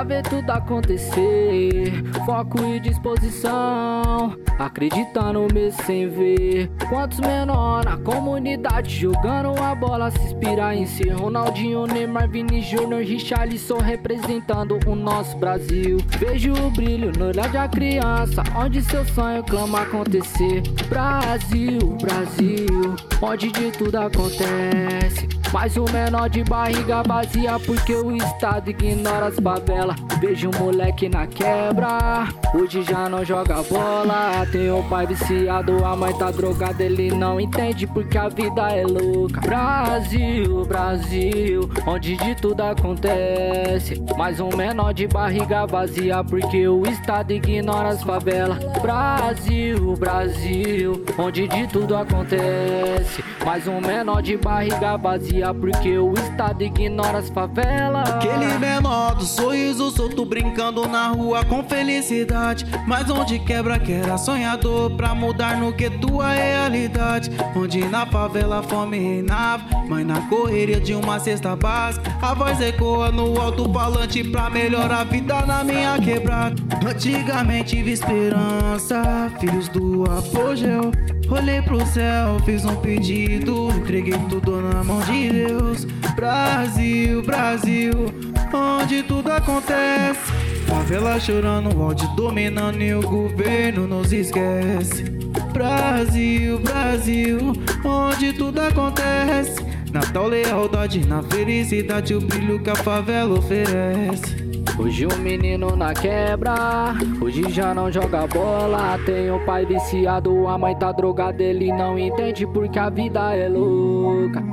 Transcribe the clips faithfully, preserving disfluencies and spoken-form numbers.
pra ver tudo acontecer. Foco e disposição, acreditando mesmo sem ver. Quantos menor na comunidade jogando a bola, se inspira em si. Ronaldinho, Neymar, Vini Júnior, Richarlison representando o nosso Brasil. Vejo o brilho no olhar da criança, onde seu sonho clama acontecer. Brasil, Brasil, onde de tudo acontece. Mais um menor de barriga vazia porque o Estado ignora as favelas. Vejo um moleque na quebra, hoje já não joga bola. Tem um pai viciado, a mãe tá drogada, ele não entende porque a vida é louca. Brasil, Brasil, onde de tudo acontece. Mais um menor de barriga vazia porque o Estado ignora as favelas. Brasil, Brasil, onde de tudo acontece. Mais um menor de barriga vazia porque o Estado ignora as favelas. Aquele menor do sorriso solto brincando na rua com felicidade, mas onde quebra que era sonhador pra mudar no que tua realidade. Onde na favela a fome reinava, mas na correria de uma cesta básica a voz ecoa no alto-falante pra melhorar a vida na minha quebrada. Antigamente tive esperança, filhos do apogeu. Olhei pro céu, fiz um pedido, entreguei tudo na mão de Deus. Brasil, Brasil, onde tudo acontece. Favela chorando, o ódio dominando e o governo nos esquece. Brasil, Brasil, onde tudo acontece. Natal, lealdade, na felicidade, o brilho que a favela oferece. Hoje o menino na quebra, hoje já não joga bola. Tem um pai viciado, a mãe tá drogada, ele não entende porque a vida é louca.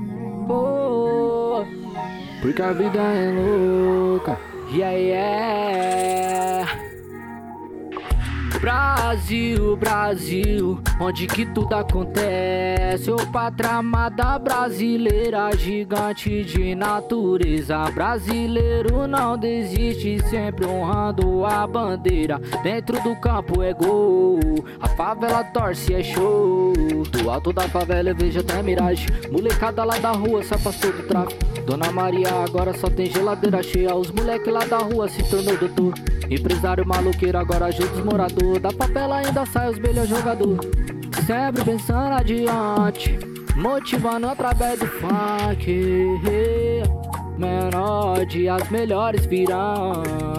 Oh, porque a vida é louca. Yeah, yeah. Brasil, Brasil, onde que tudo acontece. O pátria amada brasileira, gigante de natureza. Brasileiro não desiste, sempre honrando a bandeira. Dentro do campo é gol, a favela torce, é show. Do alto da favela eu vejo até miragem. Molecada lá da rua se afastou do tráfico. Dona Maria agora só tem geladeira cheia. Os moleque lá da rua se tornou doutor. Empresário maloqueiro agora ajuda os moradores. Da favela ainda sai os melhores jogadores. Sempre pensando adiante, motivando através do funk. Menor dias melhores virão.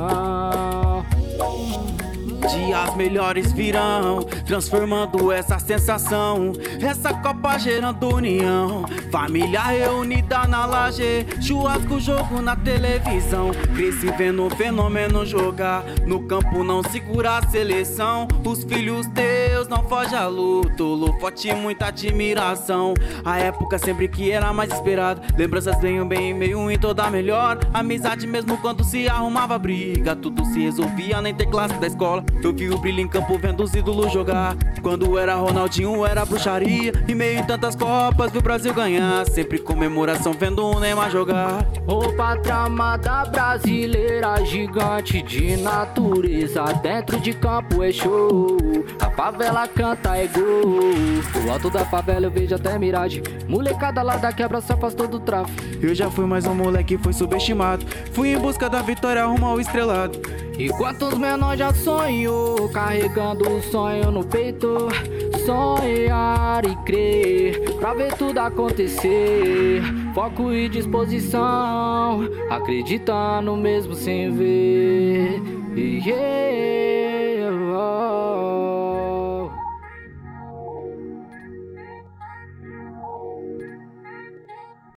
Dias melhores virão, transformando essa sensação. Essa Copa gerando união, família reunida na laje. Churrasco, jogo na televisão. Cresci vendo o fenômeno jogar. No campo não segura a seleção. Os filhos teus não foge à luta. Holofote, muita admiração. A época sempre que era mais esperado. Lembranças venham bem, meio em toda melhor. Amizade mesmo quando se arrumava briga. Tudo se resolvia na interclasse da escola. Eu vi o brilho em campo vendo os ídolos jogar. Quando era Ronaldinho era bruxaria. E meio em tantas copas vi o Brasil ganhar. Sempre comemoração vendo o Neymar jogar. O pátria amada brasileira, gigante de natureza. Dentro de campo é show, a favela canta é gol. Do alto da favela eu vejo até miragem. Molecada lá da quebra se afastou do tráfico. Eu já fui mais um moleque que foi subestimado. Fui em busca da vitória rumo ao estrelado. E quantos menores já sonhou, carregando o sonho no peito. Sonhar e crer, pra ver tudo acontecer. Foco e disposição, acreditando mesmo sem ver. Yeah.